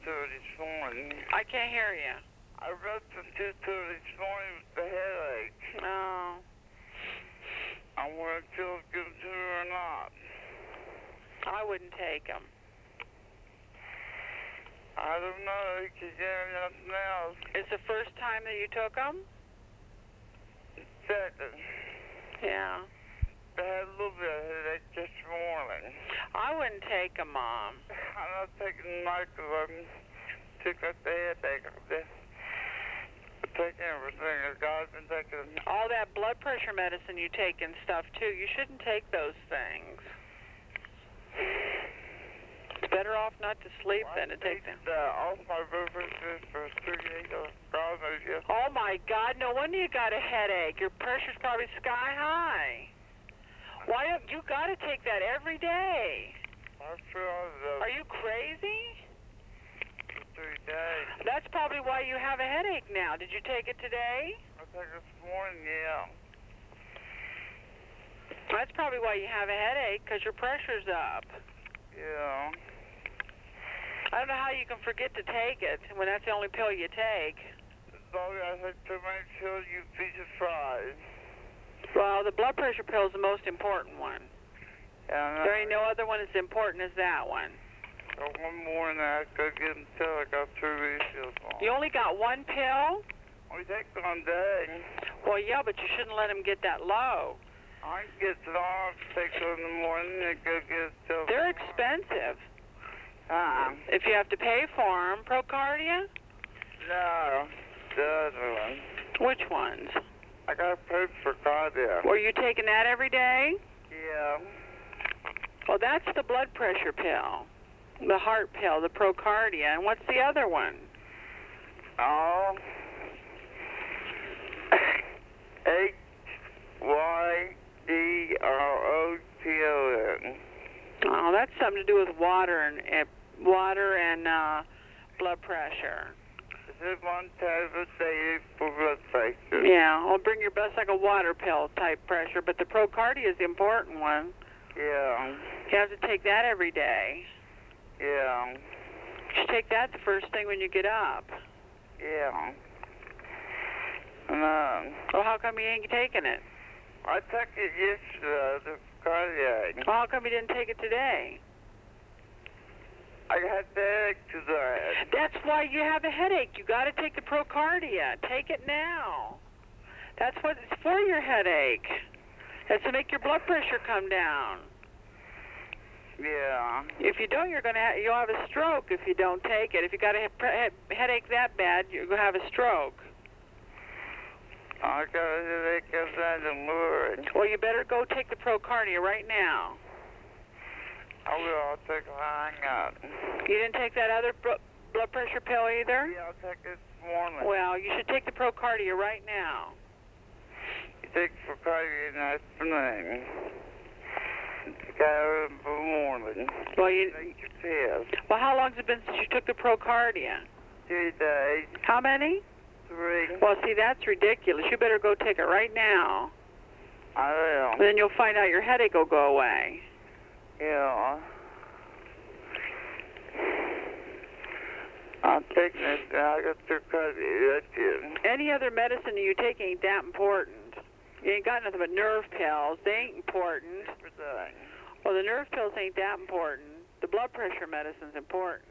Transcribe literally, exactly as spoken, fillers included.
thirty this morning. I can't hear you. I read from two thirty this morning with the headache. Oh. I want to feel good to her or not. I wouldn't take them. I don't know, because there's nothing else. It's the first time that you took them? Second. Yeah. I had a little bit of headache this morning. I wouldn't take them, Mom. I'm not taking them because I'm sick of the headache. I'm just taking everything. God's been taking All that blood pressure medicine you take and stuff, too, you shouldn't take those things. It's better off not to sleep well, than to take them. Uh, all my blood pressure for thirty-eight dollars. Oh, my God, no wonder you got a headache. Your pressure's probably sky high. Why don't you got to take that every day? I feel uh, Are you crazy? Three days. That's probably why you have a headache now. Did you take it today? I took it this morning, yeah. That's probably why you have a headache, because your pressure's up. Yeah. I don't know how you can forget to take it when that's the only pill you take. So I had to make sure you be surprised. Well, the blood pressure pill is the most important one. Yeah, There ain't no other one as important as that one. So one morning I could get until I got two refills on. You only got one pill? We take one day. Well, yeah, but you shouldn't let them get that low. I can get it off, take it in the morning, and go get it till... They're expensive. Uh-uh. If you have to pay for them. Procardia? No, the other one. Which ones? I got paid for cardio. Were you taking that every day? Yeah. Well, that's the blood pressure pill. The heart pill, the Procardia. And what's the other one? Oh. H Y D R O T O N. Oh, that's something to do with water and uh, water and uh, blood pressure. Is it one tablet daily for blood pressure? Yeah, I'll bring your best like a water pill type pressure, but the Procardia is the important one. Yeah. You have to take that every day. Yeah. You should take that the first thing when you get up. Yeah. No. Well, how come you ain't taking it? I took it yesterday, the cardiac. Well, how come you didn't take it today? I had the headache today. That's why you have a headache. You got to take the Procardia. Take it now. That's what it's for, your headache. That's to make your blood pressure come down. Yeah. If you don't, you're gonna ha you'll have a stroke if you don't take it. If you got a he headache that bad, you're gonna have a stroke. I got a headache outside the morning. Well, you better go take the Procardia right now. I will. I'll take a hang out. You didn't take that other blood pressure pill either? Yeah, I'll take it this morning. Well, you should take the Procardia right now. You take it for cardio in the afternoon. You got it in the morning. Well, you. Take your pills. Well, how long has it been since you took the Procardia? Two days. How many? Three. Well, see, that's ridiculous. You better go take it right now. I will. Then you'll find out your headache will go away. Yeah. I'm taking it. I got to cut it. Any other medicine you take ain't that important. You ain't got nothing but nerve pills. They ain't important. Well, the nerve pills ain't that important. The blood pressure medicine's important.